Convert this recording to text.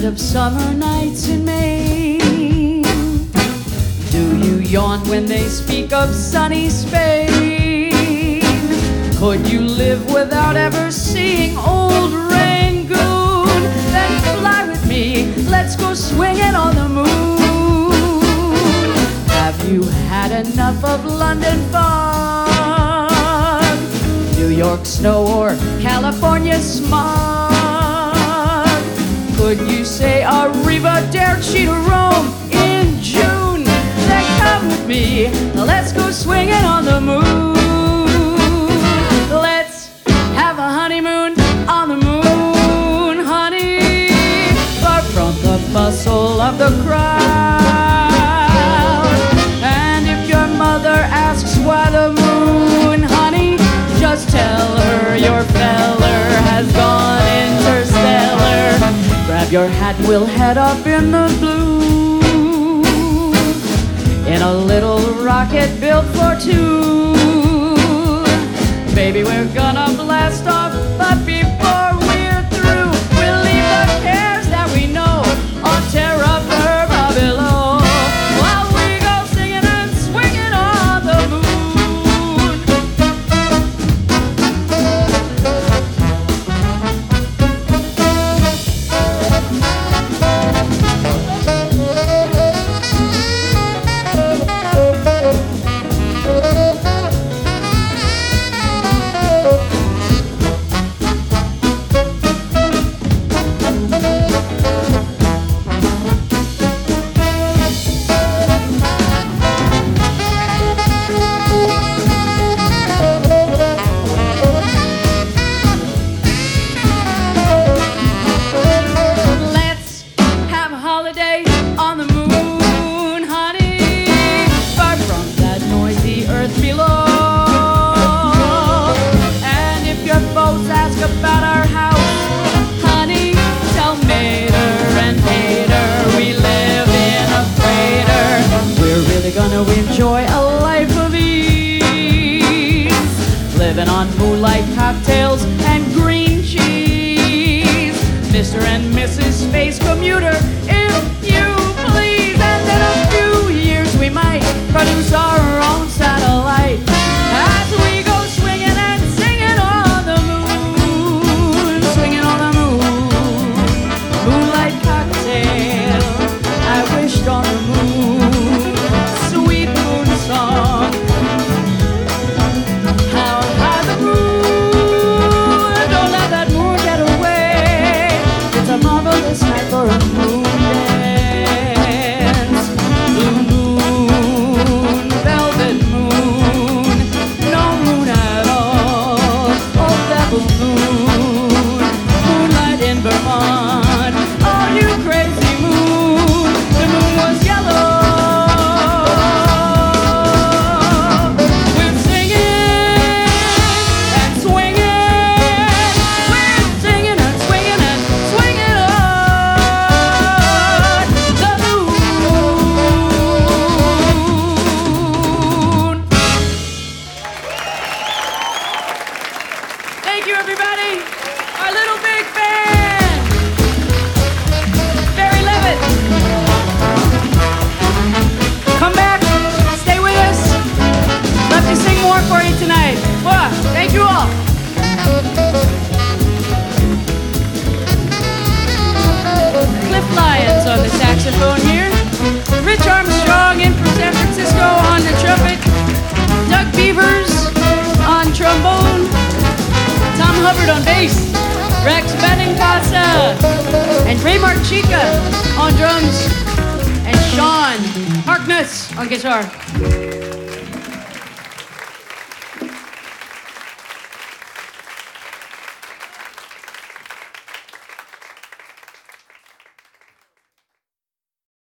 of summer nights in Maine? Do you yawn when they speak of sunny Spain? Could you live without ever seeing old Rangoon? Then fly with me, let's go swinging on the moon. Have you had enough of London fog, New York snow, or California smog? Could you say arrivederci to Rome in June? Then come with me, let's go swinging on the moon. Let's have a honeymoon on the moon, honey, far from the bustle of the crowd. And if your mother asks why the moon, honey, just tell her your feller has gone interstellar. Grab your hat, we'll head up in the blue, in a little rocket built for two. Baby, we're gonna blast off, but before we're through, we'll leave the cares that we know on terra firma below, while we go singing and swinging on the moon. On the moon, honey, far from that noisy earth below. And if your folks ask about our house, honey, tell Mater and Pater we live in a freighter. We're really gonna enjoy a life of ease, living on moonlight cocktails and green cheese. Mr. and Mrs. Space Commuter, if you please. And in a few years we might produce our own satellite, as we go swinging and singing on the moon, swinging on the moon. Moonlight cocktail, I wished on the moon. Sweet moon song, how high the moon, don't let that moon get away. It's a marvelous night for a moon dance. Blue moon, velvet moon, no moon at all. Oh, devil moon, moonlight in Vermont. Oh, you crazy moon, the moon was yellow. We're singing and swinging, we're singing and swinging and swinging on the moon. Thank you, everybody. Our little big band. Barry Levitt. Come back, stay with us. Let me sing more for you tonight. Thank you all. Cliff Lyons on the saxophone here. Rich Armstrong in from San Francisco on the trumpet. Doug Beavers on trombone. Tom Hubbard on bass. Rex Benincasa and Ray Marchica on drums. And Sean Harkness on guitar.